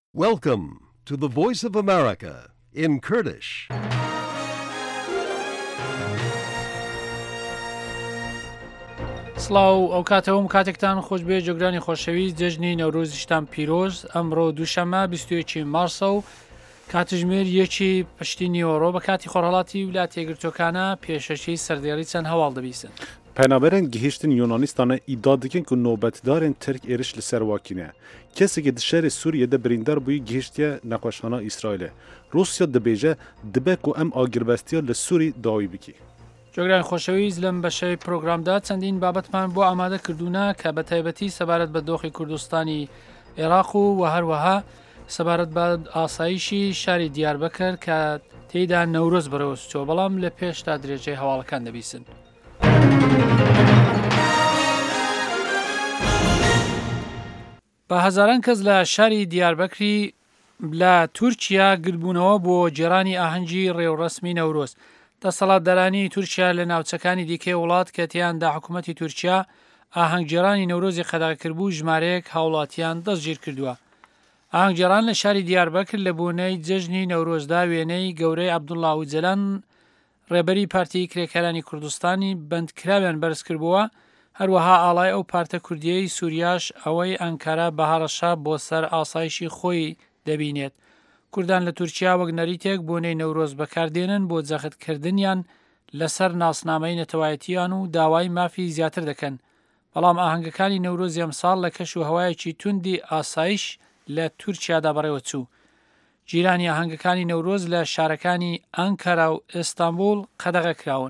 Welcome to the Voice of America in Kurdish. سڵاو ئەو کاتەوەم کاتێکتان خۆشبێ جۆگرانی خۆشەویست جەژنی نەورۆزیشتان پیرۆز ئەمڕۆ دووشەمە 21 مارسە و کاتژمێر یەکی پشتی نیوەڕۆ بە کاتی خۆرهەڵاتی ویلایەتە یەکگرتووەکانە پێشەشی سەردێڕی چەند هەواڵ دەبیستن. Penaberên gihîştin Yunanistanê îdia dikin ku nobetdarên Tirk êriş li ser wakîne. Kesekê di şerê Sûriyeyê birîndar bûyî gihîştiye nexweşxana İsraîlê. Rusya dibêje dibe ku em agirvestiya li Sûrî dawî bikî. جۆگرانی خۆشەویست لەم بەشەی پرۆگرامدا چەندین بابەتمان بۆ ئامادە کردوونە کە بە تایبەتی سەبارەت بە دۆخی کوردستانی عێراق و هەروەها سەبارەت بە ئاسایشی شاری دیاربەکر کە تێیدا نەورۆز بەرەوەچۆ بەڵام لە پێشتا درێژەی هەواڵەکان دەبیستن. بە هەزاران کەس لە شاری دیاربەکری لە تورکیا گربوونەوە بۆ جێرانی ئاهەنگی ڕێوڕەسمی نەورۆز. دەسەڵاتدارانی تورکیا لە ناوچەکانی دیکەی وڵات کە تیاندا حکوومەتی تورکیا ئاهەنگجێرانی نەورۆزی قەداغاکردبوو ژمارەیەک هاوڵاتیان دەستگیر کردووە. ئاهەنگجێران لە شاری دیاربەکر لە بۆنەی جەژنی نەورۆزدا وێنەی گەورەی عەبدوڵڵا ئۆجەلان ڕێبەری پارتی کرێکەرانی کوردستانی بەندکراویان بەرز کردبووە، هەروەها ئاڵای ئەو پارتە کوردیەی سووریاش ئەوەی ئەنکارا بەهاڕەشە بۆ سەر ئاسایشی خۆی دەبینێت. کوردان لە تورکیا وەک نەریتێک بۆنەی نەورۆز بەکاردێنن بۆ جەختکردنیان لەسەر ناسنامەی نەتەوایەتیان و داوای مافی زیاتر دەکەن. بەڵام ئاهەنگەکانی نەورۆزی ئەمساڵ لە کەش و هەوایەکی توندی ئاسایش لە تورکیادا بەڕێوە چوو. جیرانی ئاهەنگەکانی نەورۆز لە شارەکانی ئەنکارا و ئێستانبول قەدەغە کراون.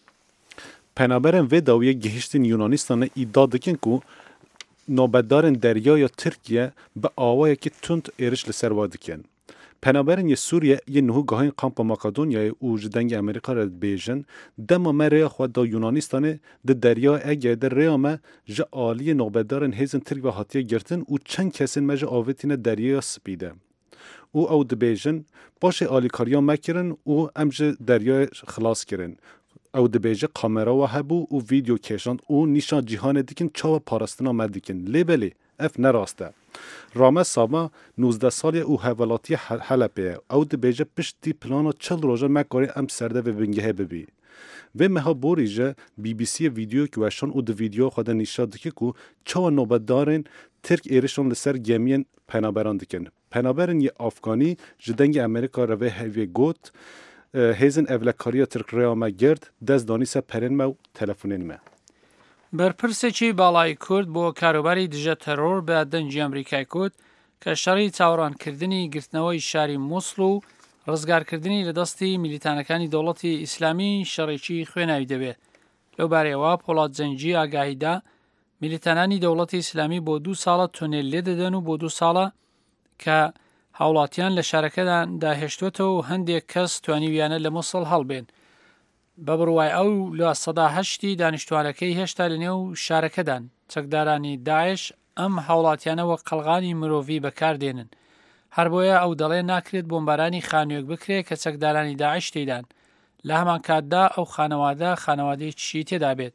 Penaberên vê dawiyê gihîştin Yunanistanê îdia dikin ku nobetdarên deryaya Tirkiye bi awayekî tund êriş li ser wa dikin. Penaberên yê Sûriye yên niha gahên kampa Makedonyayê û ji dengê Amerîka re dibêjin, dema me rêya xwe da Yunanistanê di Deryaya Egeyê de rêya me ji aliyê nobetdarên hêzên Tirk ve hatiye girtin û çend kesên me ji avêtîne Deryaya Spî de. û ew dibêjin başê alîkariya me kirin û em ji deryayê xilas kirin. Ew dibêje kamera we hebû û vîdeo kêşand û nîşan cîhanê dikin çawa parastina me dikin. Lêbelê ev nerast e. Rames Sama 19 salî û hevalatiya Helepê ye. Ew dibêje piştî plana çil roja me karê em serde vê bingehê bibî. Vê meha borî je BBC'ye vîdeoyek weşan û di vîdeoya xwe de nîşan dike ku çawa nobetdarên Tirk êrişan li ser gemiyên penaberan dikin. Penaberên yê Afganî ji dengê Amerîka re vê hevê got hêzin evlekariya Tirk rêya me gird dest danî ser perên me û telefonên me. بەرپرسێکی باڵای کورد بۆ کاروباری دژە تەرۆر بە دەنجی ئەمریکای کورد کە شەڕی چاوەڕانکردنی گرتنەوەی شاری مووسڵ و ڕزگارکردنی لە دەستی میلیتانەکانی دەوڵەتی ئیسلامی شەڕێکی خوێناوی دەبێت. لەو بارەوە پۆڵات جەنگی ئاگاهیدا میلیتانانی دەوڵەتی ئیسلامی بۆ 2 ساڵە تونێل لێ دەدەن و بۆ 2 ساڵە کە هاوڵاتیان لە شارەکەدان داهێشتوێتەوە و هەندێک کەس توانیویانە لە مووسڵ هەڵبێن. بە بڕوای ئەو لە 8 دانیشتوانەکەی هێشتا لە نێو شارەکەدان چەکدارانی داعش ئەم هاوڵاتیانەوە قەڵغانی مرۆڤی بەکاردێنن. هەر بۆیە ئەو دەڵێ ناکرێت بۆمبارانی خانوویەک بکرێت کە چەکدارانی داعش تێدان. لە هەمان کاتدا ئەو خانەوادەی تێدا بێت.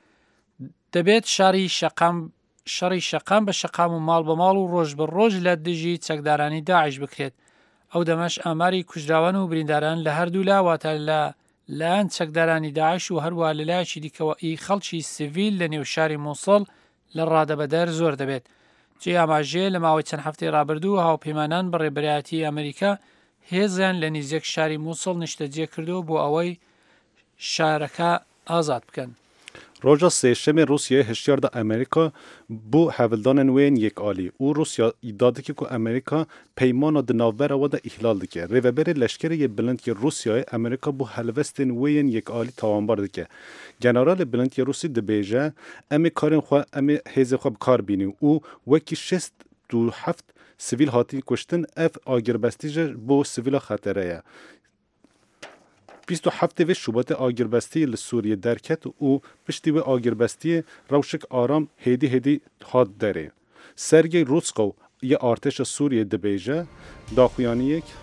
دەبێت شەڕی شەقام بە شەقام و ماڵ بە ماڵ و ڕۆژ بە ڕۆژ لە دژی چەکدارانی داعش بکرێت. ئەو دەمەش ئاماری کوژراوان و برینداران لە هەردوو لاواتە لایەن چەکدارانی داعش و هەروە لەلایەکی دیکەوەی خەڵکی سیڤیل لە نێو شاری مووسڵ لە ڕادەبەدەر زۆر دەبێت. جێ ئاماژێ لە ماوەی چەند هەفتەی ڕابردوو هاوپەیمانان بە ڕێبەرایەتی ئەمریکا هێزیان لە نزیک شاری مووسڵ نیشتەجێ کردو بۆ ئەوەی شارەکە ئازاد بکەن. Roja sêşemê Rusyayê hişyar da Amerîka bû hevildanên wên yekîalî û Rusya îdia dike ku Amerîka peymana di navbera we de îhlal dike. Rêveberê leşkerê yê bilind yê Rusyayê Amerîka bû helbestên wê yên yekîalî tawanbar dike. Generalê bilind yê Rusî dibêje em ê karên xwe em ê hêzê xwe bikar bînin û wekî 67 sivîl hatin kuştin ev agirbestî ji bo sivîla xetere ye. 27 vê Şubatê agirvestiyê li Sûriyê derket û piştî wê agirvestiyê rewşek aram hêdî hat derê. Sergey Ruskov yê artêşa Sûriyê dibêje daxuyaniyek